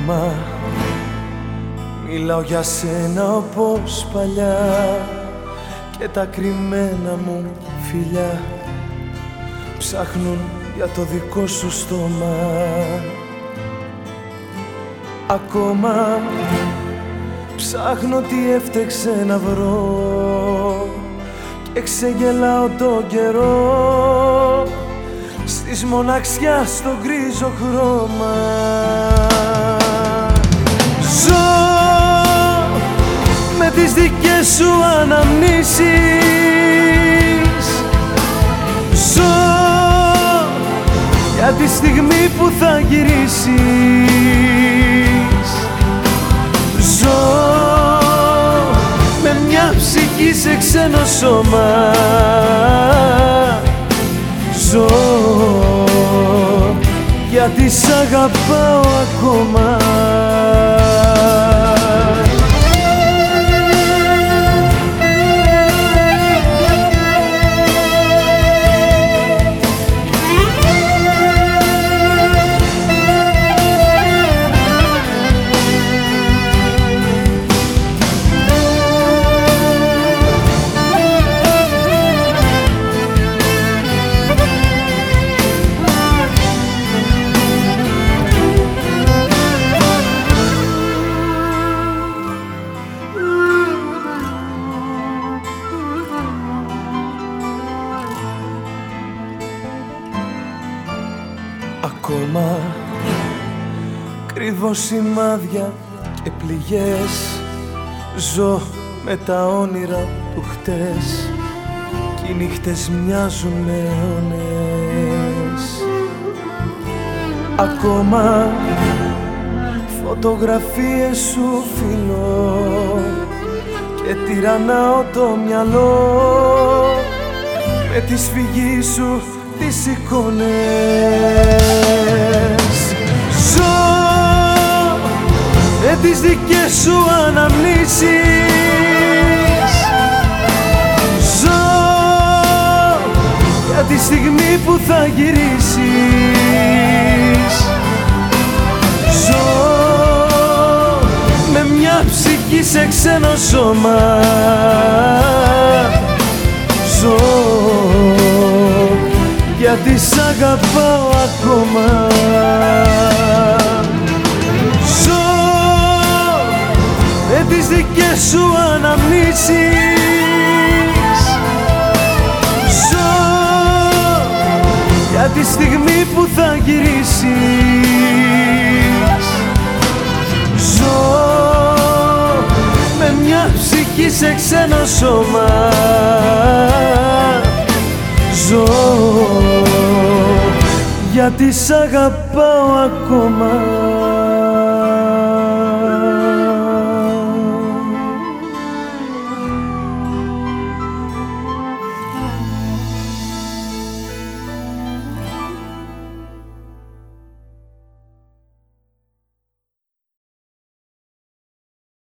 Ακόμα μιλάω για σένα όπως παλιά και τα κρυμμένα μου φιλιά ψάχνουν για το δικό σου στόμα. Ακόμα ψάχνω τι έφτεξε να βρω και ξεγελάω το καιρό στις μοναξιά στο γκρίζο χρώμα. Ζω με τις δικές σου αναμνήσεις, ζω για τη στιγμή που θα γυρίσεις, ζω με μια ψυχή σε ξένο σώμα, ζω γιατί σ' αγαπάω ακόμα. Ακόμα κρύβω σημάδια και πληγές, ζω με τα όνειρα του χτες κι οι νύχτες μοιάζουν με αιώνες. Ακόμα φωτογραφίες σου φιλώ και τυραννάω το μυαλό με τη σφυγή σου τις εικόνες. Ζω με τις δικές σου αναμνήσεις, ζω για τη στιγμή που θα γυρίσεις, ζω με μια ψυχή σε ξένο σώμα, ζω γιατί σ' αγαπάω ακόμα. Ζω με τις δικές σου αναμνήσεις, ζω για τη στιγμή που θα γυρίσεις, ζω με μια ψυχή σε ξένο σώμα, ζω γιατί σ' αγαπάω ακόμα.